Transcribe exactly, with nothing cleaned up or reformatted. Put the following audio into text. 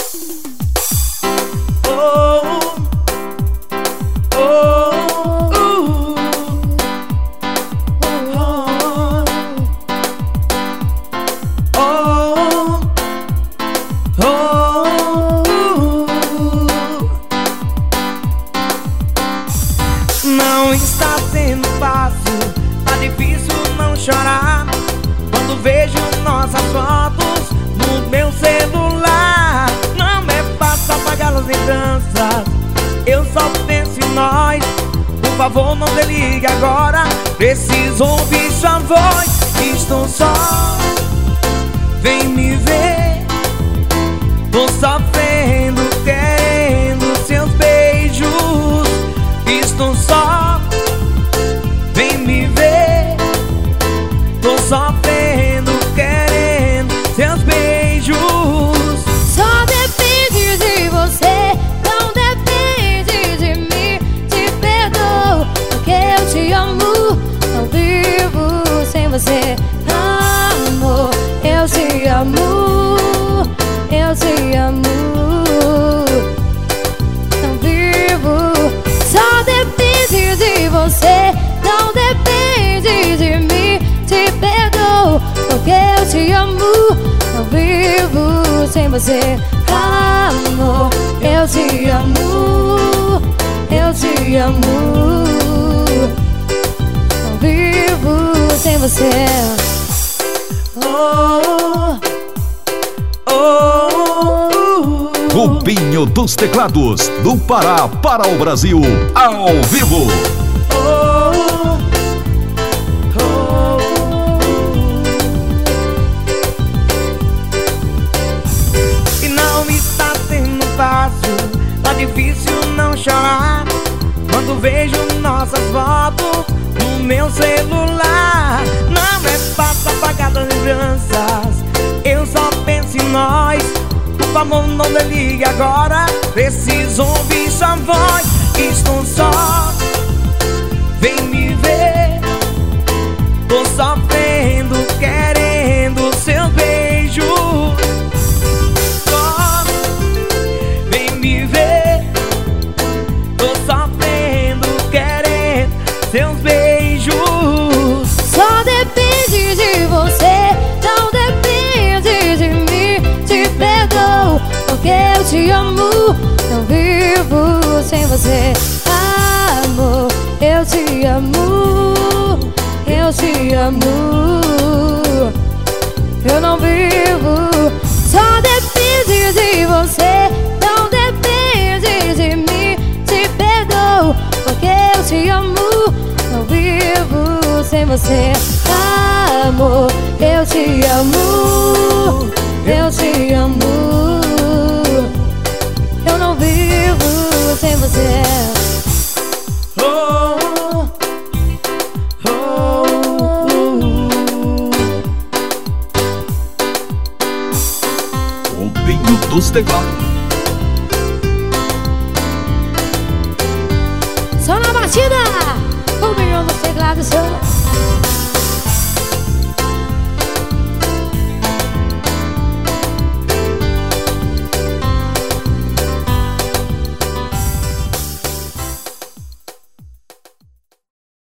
Não está sendo fácil, tá difícil não chorar quando vejo nossas fotos no meu celular. Não é fácil apagar as lembranças, eu só penso em nós. Por favor, não desligue agora, preciso ouvir sua voz. Estou só, vem me ver. Tô sofrendo, querendo seus beijos. Estou só, vem me ver. Tô sofrendo, querendo seus beijos. Só depende de você, não depende de mim. Te perdoo, porque eu te amo. Não vivo sem você, amor. Eu te amo, eu te amo. Não vivo. Só depende de você, não depende de mim. Te perdoo, porque eu te amo. Não vivo sem você, amor. Eu te amo, eu te amo. Não vivo sem você. Oh, oh, oh. Rubinho dos Teclados, do Pará para o Brasil, ao vivo. Oh, oh, oh. E não está sendo fácil, tá difícil não chorar quando vejo nossas fotos no meu celular. Não é fácil apagar as lembranças, eu só penso em nós. Por favor, não desligue agora, preciso ouvir sua voz. Estou só, vem me ver. Tô sofrendo, querendo seus beijos. Só, vem me ver. Tô sofrendo, querendo seus beijos. Só depende de você, não depende de mim. Te perdoo, porque eu te amo. Não vivo sem você, amor. Eu te amo, eu te amo. Eu não vivo. Só depende de você, não depende de mim. Te perdoo, porque eu te amo. Não vivo sem você, amor. Eu te amo, eu te amo. Eu não vivo sem você. Oh, oh, oh. Rubinho dos Teclados. Só na batida, Rubinho dos Teclados.